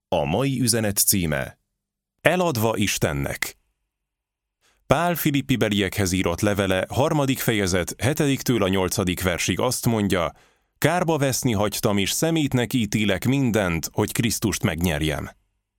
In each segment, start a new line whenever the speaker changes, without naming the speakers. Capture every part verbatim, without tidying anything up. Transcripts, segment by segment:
A mai üzenet címe: Eladva Istennek. Pál Filippibeliekhez írott levele, harmadik fejezet, hetediktől a nyolcadik versig azt mondja: kárba veszni hagytam, és szemétnek ítélek mindent, hogy Krisztust megnyerjem.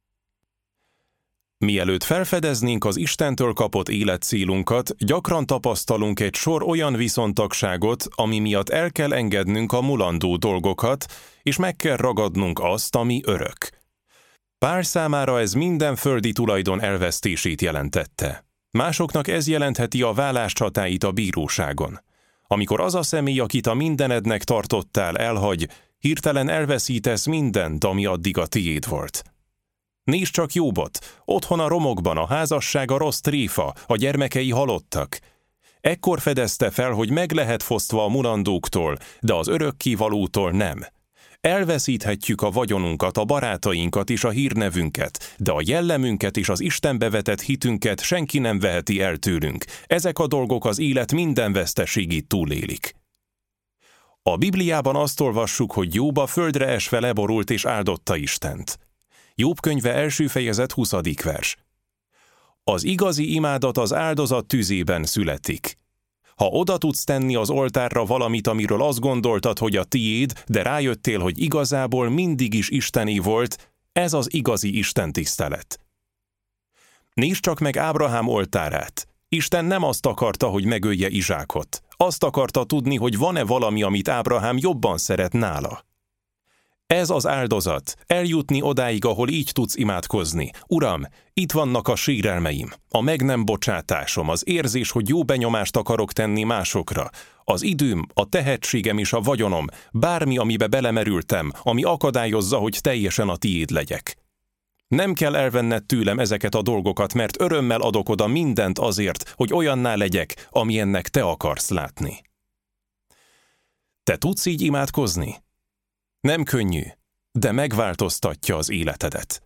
Mielőtt felfedeznénk az Istentől kapott életcélunkat, gyakran tapasztalunk egy sor olyan viszontagságot, ami miatt el kell engednünk a mulandó dolgokat, és meg kell ragadnunk azt, ami örök. Pál számára ez minden földi tulajdon elvesztését jelentette. Másoknak ez jelentheti a vállás csatáit a bíróságon. Amikor az a személy, akit a mindenednek tartottál, elhagy, hirtelen elveszítesz mindent, ami addig a tiéd volt. Nézd csak Jóbot, otthon a romokban, a házassága rossz tréfa, a gyermekei halottak. Ekkor fedezte fel, hogy meg lehet fosztva a mulandóktól, de az örökkévalótól nem. Elveszíthetjük a vagyonunkat, a barátainkat és a hírnevünket, de a jellemünket és az Istenbe vetett hitünket senki nem veheti el tőlünk. Ezek a dolgok az élet minden veszteségét túlélik. A Bibliában azt olvassuk, hogy Jób a földre esve leborult és áldotta Istent. Jób könyve első fejezet huszadik vers. Az igazi imádat az áldozat tüzében születik. Ha oda tudsz tenni az oltárra valamit, amiről azt gondoltad, hogy a tiéd, de rájöttél, hogy igazából mindig is isteni volt, ez az igazi istentisztelet. Nézd csak meg Ábrahám oltárát. Isten nem azt akarta, hogy megölje Izsákot. Azt akarta tudni, hogy van-e valami, amit Ábrahám jobban szeret nála. Ez az áldozat, eljutni odáig, ahol így tudsz imádkozni. Uram, itt vannak a sérelmeim, a meg nem bocsátásom, az érzés, hogy jó benyomást akarok tenni másokra, az időm, a tehetségem és a vagyonom, bármi, amibe belemerültem, ami akadályozza, hogy teljesen a tiéd legyek. Nem kell elvenned tőlem ezeket a dolgokat, mert örömmel adok oda mindent azért, hogy olyanná legyek, amilyennek te akarsz látni. Te tudsz így imádkozni? Nem könnyű, de megváltoztatja az életedet.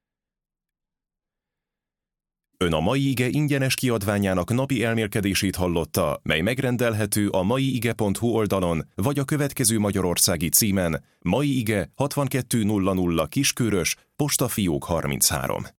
Ön a Mai Ige ingyenes kiadványának napi elmélkedését hallotta, mely megrendelhető a maiige pont hu oldalon, vagy a következő magyarországi címen: Mai Ige hatvankettő nulla nulla Kiskörös, Postafiók harminchárom.